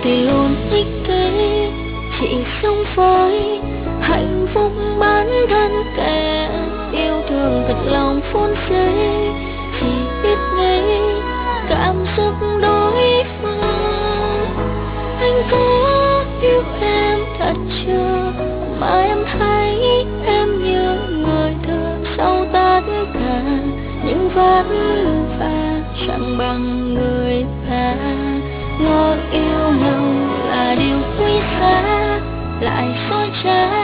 thì luôn ích kỷ, chỉ sống với hạnh phúc bản thân kẻ yêu thương thật lòng phút giây, chỉ biết nghĩ cảm xúc đối phương. Anh có yêu em thật chưa, mà em thấy em như người thường sau tất cả những vất vả, chẳng bằng người ta. Ngỡ yêu nhau là điều quý giá, lại dối trá